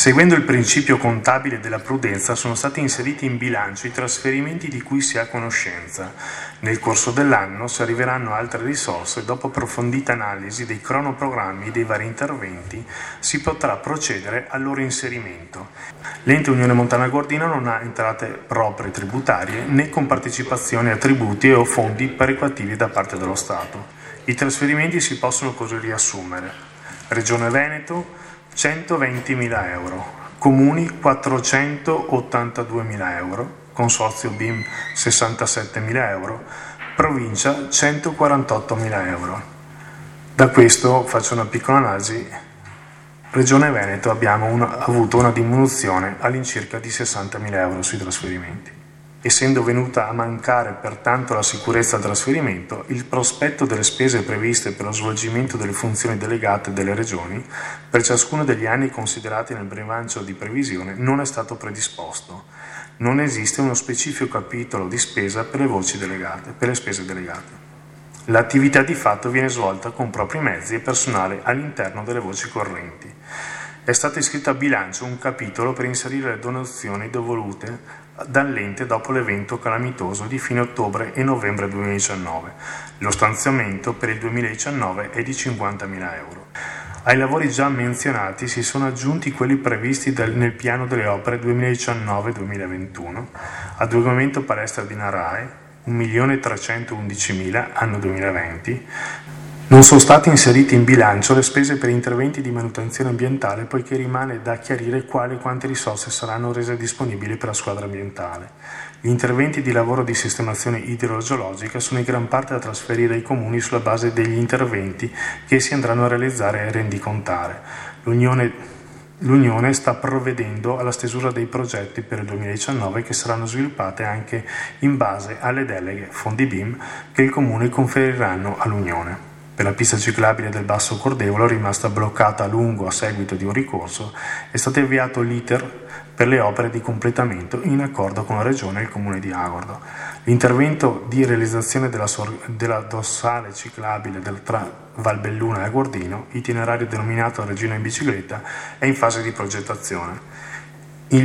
Seguendo il principio contabile della prudenza sono stati inseriti in bilancio i trasferimenti di cui si ha conoscenza. Nel corso dell'anno si arriveranno altre risorse e dopo approfondita analisi dei cronoprogrammi dei vari interventi si potrà procedere al loro inserimento. L'Ente Unione Montana Gordino non ha entrate proprie tributarie né compartecipazioni a tributi o fondi perequativi da parte dello Stato. I trasferimenti si possono così riassumere. Regione Veneto 120.000 euro, Comuni 482.000 euro, Consorzio BIM 67.000 euro, Provincia 148.000 euro. Da questo faccio una piccola analisi. Regione Veneto abbiamo avuto una diminuzione all'incirca di 60.000 euro sui trasferimenti. Essendo venuta a mancare pertanto la sicurezza del trasferimento, il prospetto delle spese previste per lo svolgimento delle funzioni delegate delle regioni per ciascuno degli anni considerati nel bilancio di previsione non è stato predisposto. Non esiste uno specifico capitolo di spesa per le voci delegate, per le spese delegate. L'attività di fatto viene svolta con propri mezzi e personale all'interno delle voci correnti. È stato iscritto a bilancio un capitolo per inserire le donazioni devolute dall'ente dopo l'evento calamitoso di fine ottobre e novembre 2019. Lo stanziamento per il 2019 è di 50.000 euro. Ai lavori già menzionati si sono aggiunti quelli previsti nel piano delle opere 2019-2021, adeguamento palestra di Narae, 1.311.000 anno 2020. Non sono state inserite in bilancio le spese per interventi di manutenzione ambientale, poiché rimane da chiarire quali e quante risorse saranno rese disponibili per la squadra ambientale. Gli interventi di lavoro di sistemazione idrogeologica sono in gran parte da trasferire ai comuni sulla base degli interventi che si andranno a realizzare e rendicontare. L'Unione sta provvedendo alla stesura dei progetti per il 2019 che saranno sviluppate anche in base alle deleghe fondi BIM che il Comune conferiranno all'Unione. Per la pista ciclabile del Basso Cordevolo, rimasta bloccata a lungo a seguito di un ricorso, è stato avviato l'iter per le opere di completamento in accordo con la Regione e il Comune di Agordo. L'intervento di realizzazione della dorsale ciclabile tra Valbelluna e Agordino, itinerario denominato Regina in bicicletta, è in fase di progettazione.